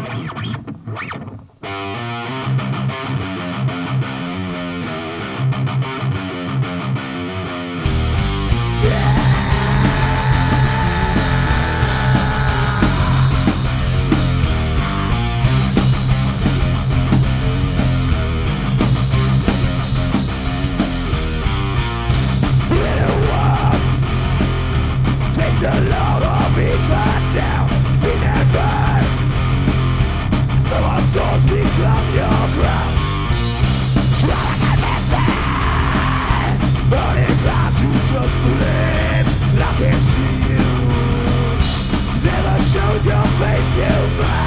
The Lord of me cut down in heaven. The one thoughts become your ground. Try to listen, but it's hard to just believe. I can see you. Never showed your face to me.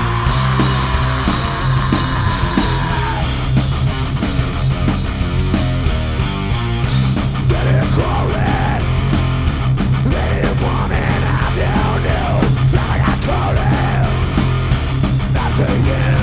Let it crawling. Like I called him, nothing